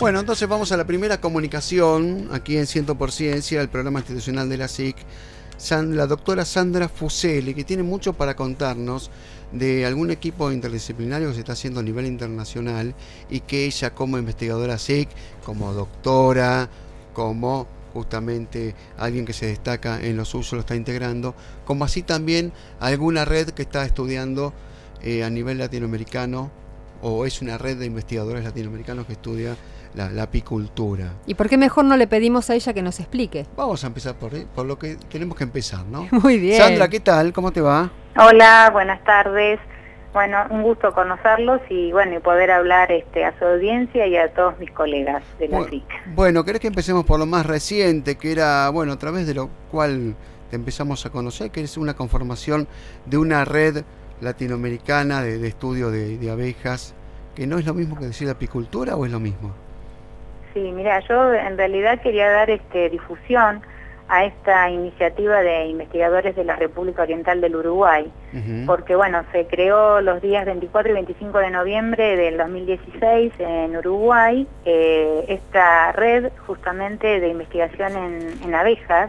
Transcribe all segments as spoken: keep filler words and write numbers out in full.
Bueno, entonces vamos a la primera comunicación aquí en Ciento por Ciencia, el programa institucional de la S I C. San, la doctora Sandra Fuseli, que tiene mucho para contarnos de algún equipo interdisciplinario que se está haciendo a nivel internacional y que ella como investigadora S I C, como doctora, como justamente alguien que se destaca en lo suyo, lo está integrando, como así también alguna red que está estudiando eh, a nivel latinoamericano, o es una red de investigadores latinoamericanos que estudia la, la apicultura. ¿Y por qué mejor no le pedimos a ella que nos explique? Vamos a empezar por, por lo que tenemos que empezar, ¿no? Muy bien. Sandra, ¿qué tal? ¿Cómo te va? Hola, buenas tardes. Bueno, un gusto conocerlos y bueno, y poder hablar este, a su audiencia y a todos mis colegas de la bueno, S I C. Bueno, ¿querés que empecemos por lo más reciente, que era, bueno, a través de lo cual te empezamos a conocer, que es una conformación de una red latinoamericana de, de estudio de, de abejas, que no es lo mismo que decir apicultura, o es lo mismo? Sí, mira, yo en realidad quería dar este, difusión a esta iniciativa de investigadores de la República Oriental del Uruguay, uh-huh. porque bueno, se creó los días veinticuatro y veinticinco de noviembre del dos mil dieciséis en Uruguay, eh, esta red justamente de investigación en, en abejas,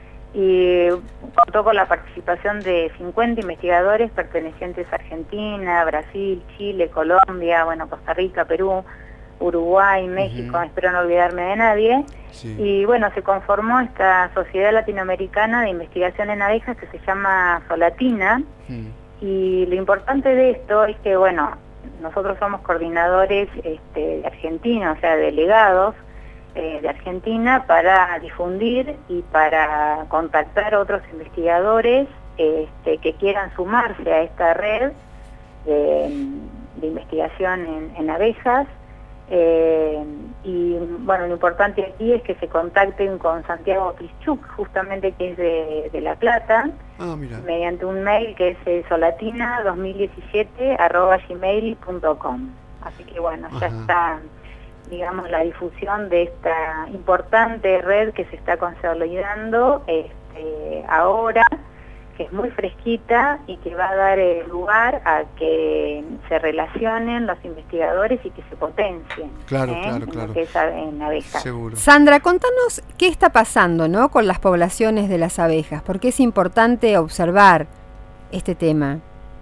y contó con la participación de cincuenta investigadores pertenecientes a Argentina, Brasil, Chile, Colombia, bueno, Costa Rica, Perú, Uruguay, México, uh-huh. espero no olvidarme de nadie. Sí. Y bueno, se conformó esta Sociedad Latinoamericana de Investigación en Abejas que se llama Solatina, uh-huh. y lo importante de esto es que, bueno, nosotros somos coordinadores este, argentinos, o sea, delegados eh, de Argentina para difundir y para contactar a otros investigadores este, que quieran sumarse a esta red de, de investigación en, en abejas. Eh, y bueno, lo importante aquí es que se contacten con Santiago Pischuk, justamente que es de, de La Plata, ah, mediante un mail que es eh, solatina dos mil diecisiete arroba gmail punto com. Así que bueno, ya Ajá. está, digamos, la difusión de esta importante red que se está consolidando este, ahora, que es muy fresquita y que va a dar eh, lugar a que se relacionen los investigadores y que se potencien. Claro, ¿eh? claro, en claro. Lo que es en abejas. Seguro. Sandra, contanos qué está pasando, ¿no?, con las poblaciones de las abejas, porque es importante observar este tema.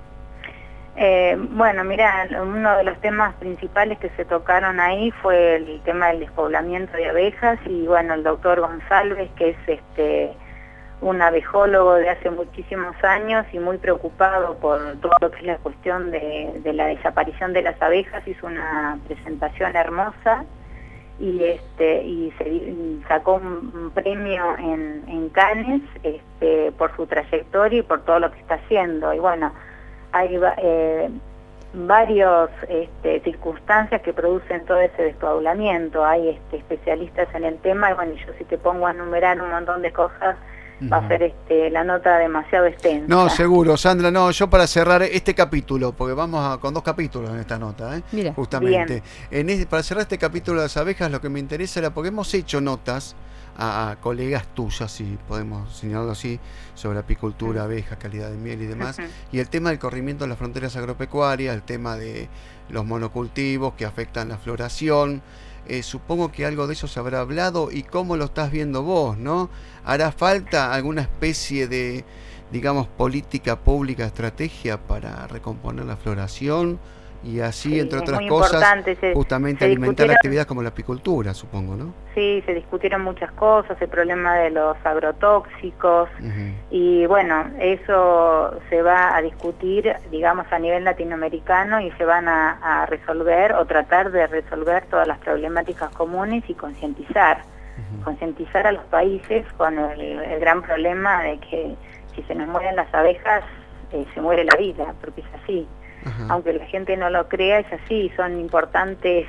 Eh, bueno, mira, uno de los temas principales que se tocaron ahí fue el tema del despoblamiento de abejas, y bueno, el doctor González, que es este un abejólogo de hace muchísimos años y muy preocupado por todo lo que es la cuestión de, de la desaparición de las abejas, hizo una presentación hermosa y este y, se, y sacó un, un premio en, en Cannes este, por su trayectoria y por todo lo que está haciendo. Y bueno, hay eh, varios este, circunstancias que producen todo ese despoblamiento. Hay este, especialistas en el tema, y bueno, yo si te pongo a enumerar un montón de cosas, va a ser este, la nota demasiado extensa. No, seguro, Sandra, no, yo para cerrar este capítulo, porque vamos a, con dos capítulos en esta nota, ¿eh? Mira, justamente. En este, para cerrar este capítulo de las abejas, lo que me interesa era, porque hemos hecho notas a, a colegas tuyas, si podemos señalarlo así, sobre apicultura, uh-huh. abejas, calidad de miel y demás, uh-huh. y el tema del corrimiento de las fronteras agropecuarias, el tema de los monocultivos que afectan la floración. Eh, supongo que algo de eso se habrá hablado, y cómo lo estás viendo vos, ¿no? ¿Hará falta alguna especie de, digamos, política pública, estrategia para recomponer la floración y así, sí, entre otras cosas, se, justamente se alimentar actividades como la apicultura, supongo, ¿no? Sí, se discutieron muchas cosas, el problema de los agrotóxicos, uh-huh. y bueno, eso se va a discutir, digamos, a nivel latinoamericano, y se van a, a resolver o tratar de resolver todas las problemáticas comunes y concientizar, uh-huh. concientizar a los países con el, el gran problema de que si se nos mueren las abejas, eh, se muere la vida, porque es así. Ajá. Aunque la gente no lo crea, es así, son importantes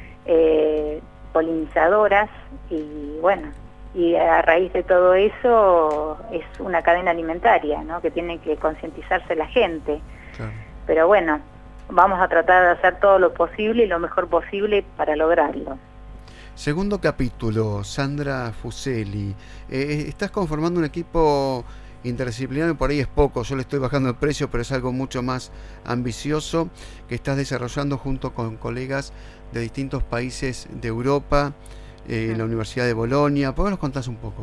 eh, polinizadoras, y bueno, y a raíz de todo eso es una cadena alimentaria, ¿no?, que tiene que concientizarse la gente. Claro. Pero bueno, vamos a tratar de hacer todo lo posible y lo mejor posible para lograrlo. Segundo capítulo, Sandra Fuseli, eh, estás conformando un equipo interdisciplinario por ahí es poco, yo le estoy bajando el precio, pero es algo mucho más ambicioso que estás desarrollando junto con colegas de distintos países de Europa, eh, en la Universidad de Bolonia. ¿Por qué nos contás un poco?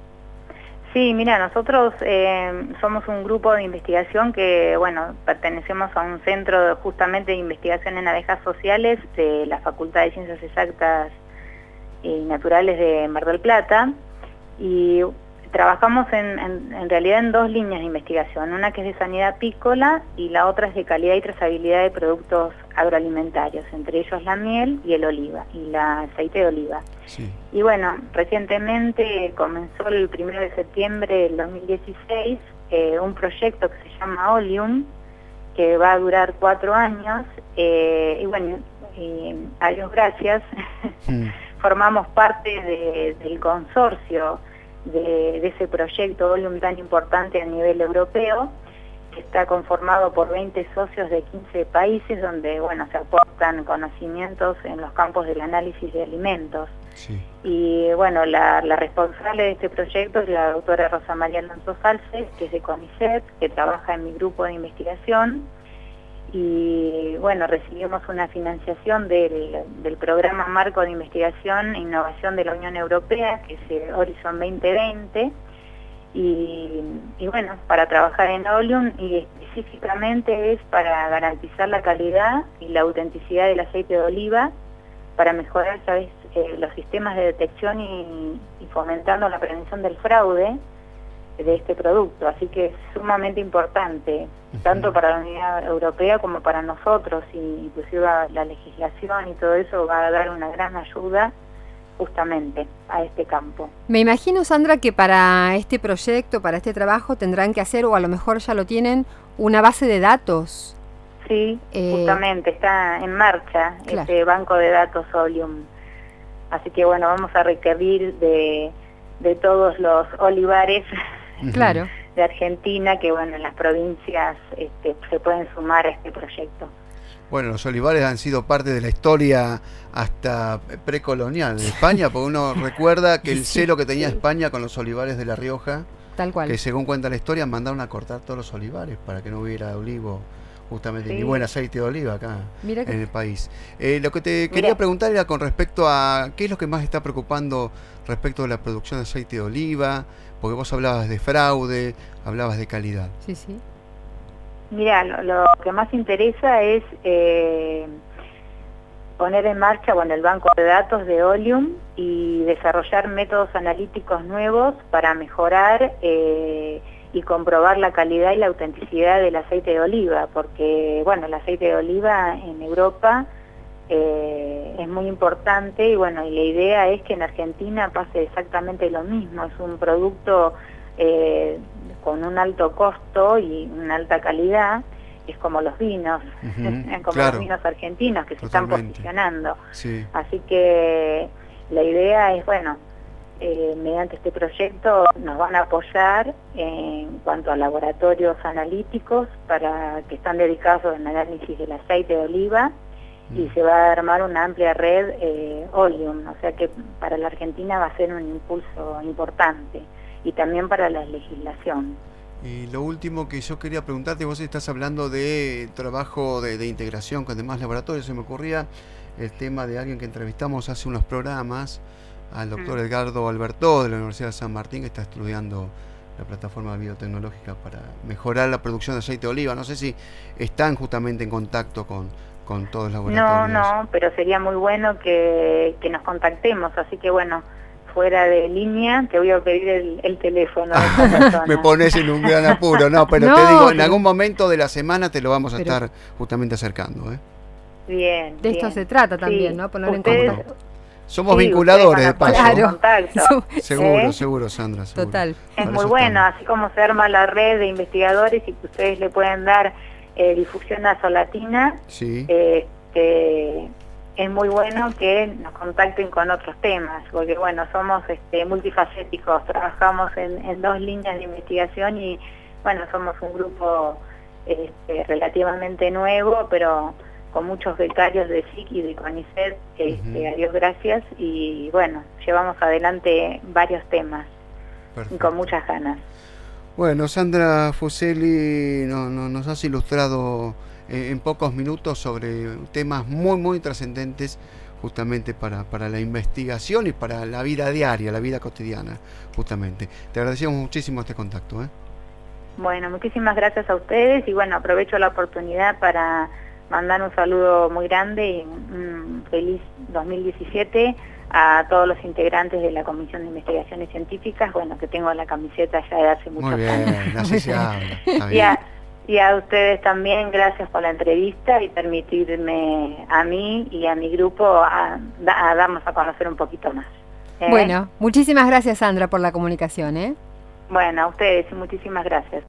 Sí, mira, nosotros eh, somos un grupo de investigación que, bueno, pertenecemos a un centro de, justamente de investigación en abejas sociales de la Facultad de Ciencias Exactas y Naturales de Mar del Plata, y trabajamos en, en, en realidad en dos líneas de investigación, una que es de sanidad apícola y la otra es de calidad y trazabilidad de productos agroalimentarios, entre ellos la miel y el oliva, y la aceite de oliva. Sí. Y bueno, recientemente comenzó el primero de septiembre del dos mil dieciséis eh, un proyecto que se llama Olium, que va a durar cuatro años, eh, y bueno, y, a Dios gracias, mm. formamos parte de, del consorcio de, de ese proyecto Olium tan importante a nivel europeo, que está conformado por veinte socios de quince países, donde bueno se aportan conocimientos en los campos del análisis de alimentos. Sí. Y bueno, la, la responsable de este proyecto es la doctora Rosa María Alonso Salces, que es de CONICET, que trabaja en mi grupo de investigación, y bueno, recibimos una financiación del, del programa Marco de Investigación e Innovación de la Unión Europea, que es Horizon veinte veinte, y, y bueno, para trabajar en Olium, y específicamente es para garantizar la calidad y la autenticidad del aceite de oliva, para mejorar, ¿sabes?, eh, los sistemas de detección y, y fomentando la prevención del fraude de este producto. Así que es sumamente importante, uh-huh. tanto para la Unión Europea como para nosotros, y inclusive la legislación y todo eso va a dar una gran ayuda justamente a este campo. Me imagino, Sandra, que para este proyecto, para este trabajo, tendrán que hacer, o a lo mejor ya lo tienen, una base de datos. Sí, eh, justamente está en marcha, claro, este banco de datos Olium. Así que bueno, vamos a requerir de, de todos los olivares, claro, de Argentina, que bueno, en las provincias este, se pueden sumar a este proyecto. Bueno, los olivares han sido parte de la historia hasta precolonial de España, porque uno recuerda que el celo que tenía España con los olivares de La Rioja, tal cual, que según cuenta la historia, mandaron a cortar todos los olivares para que no hubiera olivo, justamente, sí, ni buen aceite de oliva acá Mira que... en el país. Eh, lo que te quería Mira. preguntar era con respecto a qué es lo que más está preocupando respecto de la producción de aceite de oliva, porque vos hablabas de fraude, hablabas de calidad. Sí, sí. Mira, lo, lo que más interesa es eh, poner en marcha, bueno, el banco de datos de Olium y desarrollar métodos analíticos nuevos para mejorar eh, y comprobar la calidad y la autenticidad del aceite de oliva, porque bueno, el aceite de oliva en Europa eh, es muy importante, y bueno, y la idea es que en Argentina pase exactamente lo mismo. Es un producto eh, con un alto costo y una alta calidad, es como los vinos, uh-huh, como claro, los vinos argentinos que totalmente se están posicionando. Sí. Así que la idea es, bueno, Eh, mediante este proyecto nos van a apoyar en cuanto a laboratorios analíticos para que están dedicados al análisis del aceite de oliva, mm. y se va a armar una amplia red eh, Olium, o sea que para la Argentina va a ser un impulso importante, y también para la legislación. Y lo último que yo quería preguntarte, vos estás hablando de trabajo de, de integración con demás laboratorios, se me ocurría el tema de alguien que entrevistamos hace unos programas, al doctor mm. Edgardo Alberto de la Universidad de San Martín, que está estudiando la plataforma biotecnológica para mejorar la producción de aceite de oliva. No sé si están justamente en contacto con, con todos los laboratorios. No, no, pero sería muy bueno que, que nos contactemos, así que bueno, fuera de línea te voy a pedir el, el teléfono de esta persona. Me pones en un gran apuro, no, pero no, te digo, en algún momento de la semana te lo vamos a pero... estar justamente acercando. ¿eh? Bien, De bien. esto se trata también, sí. ¿no? Poner Ustedes... en contacto. Somos sí, vinculadores de paso. Claro. Seguro, ¿Eh? seguro, Sandra. Seguro. Total. Es muy bueno, así como se arma la red de investigadores y que ustedes le pueden dar eh, difusión a Solatina, sí. eh, eh, es muy bueno que nos contacten con otros temas, porque bueno, somos este, multifacéticos, trabajamos en, en dos líneas de investigación y bueno, somos un grupo este, relativamente nuevo, pero con muchos becarios de S I C y de CONICET, este, uh-huh. a Dios gracias, y bueno, llevamos adelante varios temas. Perfecto. Con muchas ganas. Bueno, Sandra Fuseli no, no, nos has ilustrado en, en pocos minutos sobre temas muy, muy trascendentes justamente para, para la investigación y para la vida diaria, la vida cotidiana, justamente. Te agradecemos muchísimo este contacto, ¿eh? Bueno, muchísimas gracias a ustedes y bueno, aprovecho la oportunidad para mandar un saludo muy grande y un feliz dos mil diecisiete a todos los integrantes de la Comisión de Investigaciones Científicas, bueno, que tengo la camiseta ya de hace muchos muy años. Muy bien, así se habla. Está bien. Y, a, y a ustedes también, gracias por la entrevista y permitirme a mí y a mi grupo a, a darnos a conocer un poquito más. ¿Eh? Bueno, muchísimas gracias, Sandra, por la comunicación, ¿eh? Bueno, a ustedes, muchísimas gracias.